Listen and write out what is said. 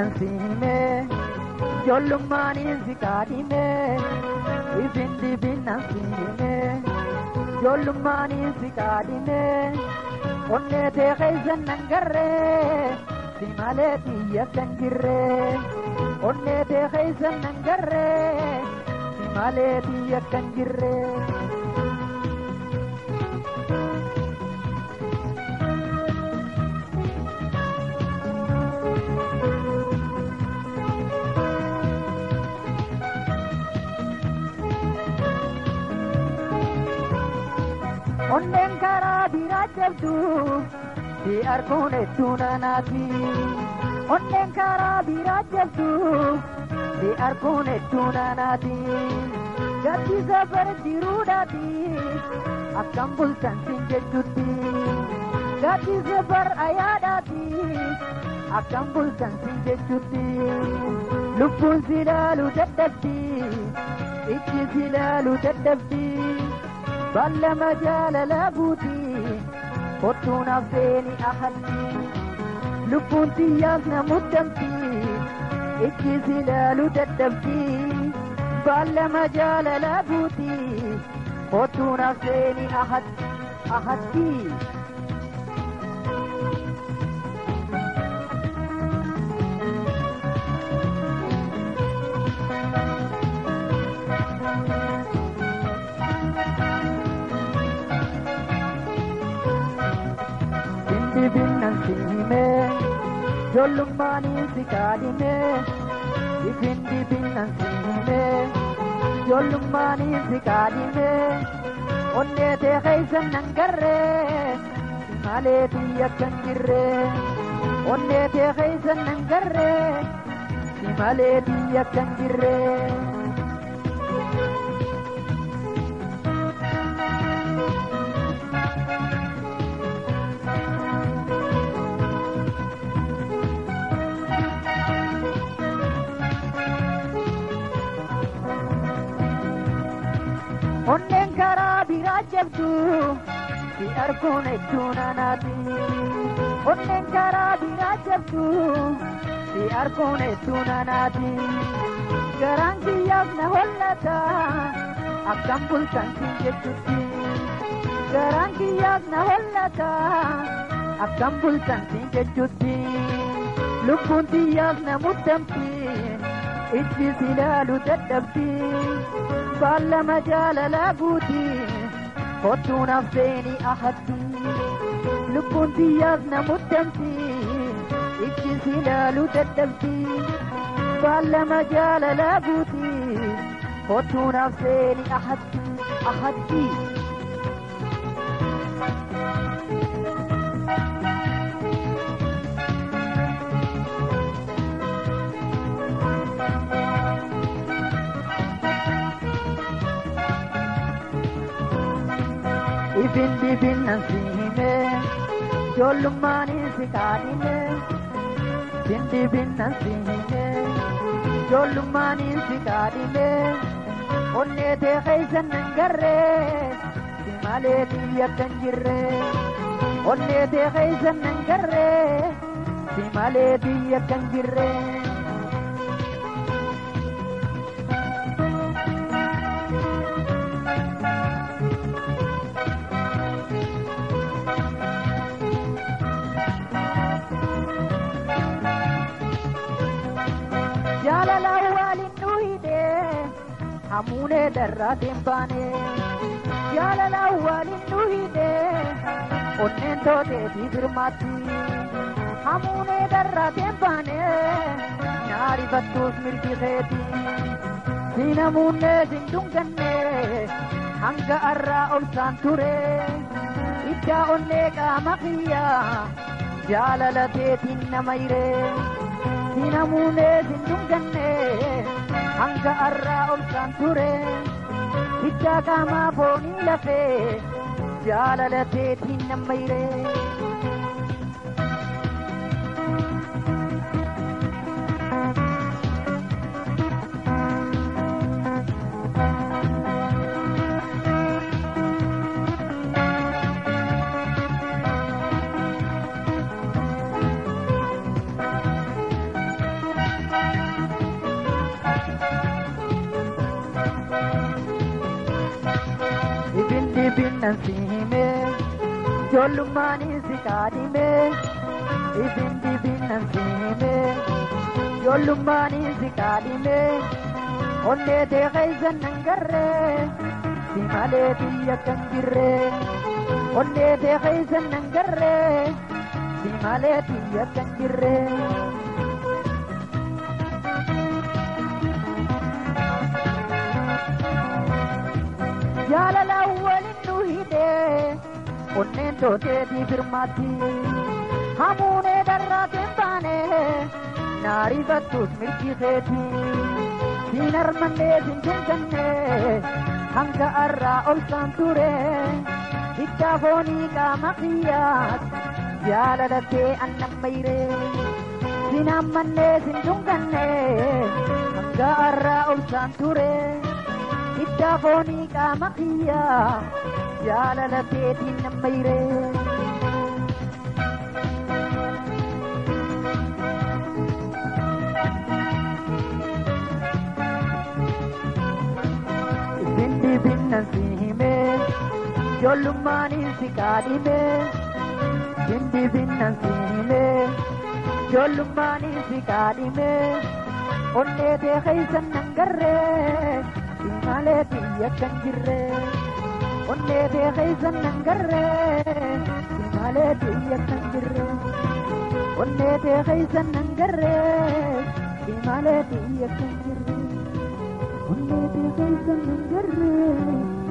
Sime, Jolumani Zikadime, Ifindi Sime, Jolumani Zikadime, Onne te Gayzan Nangare, Simaleti Yakangire, Onne te Gayzan Nangare, Simaleti Yakangire. Onnen karaa biraa jabdu si arguun hedduun anaati. Onnen karaa biraa jabdu si arguun hedduun anaati. Gaddisa bara jiruudhaati akkam bultan sin jechuutti. Gaddisa bara ayaadhaati akkam bultan sin jechuutti. Lubbuun si ilaalu dadhabdi ijji si ilaalu dadhabdi. Balla majala labuti, kotuna feni ahadi. Lubun tiyas na muddamti, ikisilalu dadabti. Balla majala labuti, kotuna feni ahadi. Sime, Jolumani Zikadime, Ifindi Sime, Jolumani Zikadime, Onne te Gayzan Nangare, Simaleti Yakangire, Onne te Gayzan Nangare, Simaleti Yakangire. Onnen karaa biraa jabdu si arguun hedduun anaati. Onnen karaa biraa jabdu si arguun hedduun anaati. Garaan kiyyaaf na hollata akkam bultan sin jechuutti. Garaan kiyyaaf na hollata akkam bultan sin jechuutti. Lubbuun tiyyaaf na muddamti ijji si ilaalu dadhabdi. Balla majala labuti, kotuna feni ahadi. Lubun tiyas na muddamti, ikisilalu dadhabdi. Balla majala labuti, kotuna feni ahadi. Ifindi Sime, Jolumani Zikadime, Ifindi Sime, Jolumani Zikadime, Onne te Gayzan Nangare, Simaleti Yakangire, Onne te Gayzan Nangare, Simaleti Yakangire. Jalala walin nuhide, hamune darratin bane. Jalala walin nuhide, onnen tote dirmati. Hamune darratin bane, nari battus mirgi kheti. Sinamunne zindunganne, hanga arra olsan ture. Ija onne qama qiyya, jalala teetin namayre. Sinamune zindunganne, hanga arra olsan ture. Ija qama boni lafe, jalala teetin namayre. dibinnan si hime ijoollummaanii si kaadhime isin dibinnan si hime ijoollummaanii si kaadhime onnee tee keeysan nan garre si malee biyya kan jirre onnee tee keeysan nan garre si malee biyya kan jirre. Jaalala waliin nu hidhee onneen tooteetii firmaatti hamuunee darraateen baane naarifattus mirgi keeti siin armannee siin jengannee hanga arraa ol saan ture hiddaa foonii qaama kiyyaat jaalalatee annan mayree siin ammannee siin jengannee hanga arraa ol saan ture. hiddaa foonii qaama kiyyaa jaalalateetiin nan mayree. Isin dibinnan si himee ijoollummaanii si kaadhimee isin dibinnan si himee ijoollummaanii si kaadhimee onnee tee keeysan nan garree. Malee biyya kan jirre onnee tee keeysan nan garre malee biyya kan jirre onnee tee keeysan nan garre malee biyya kan jirre onnee tee keeysan nan garre.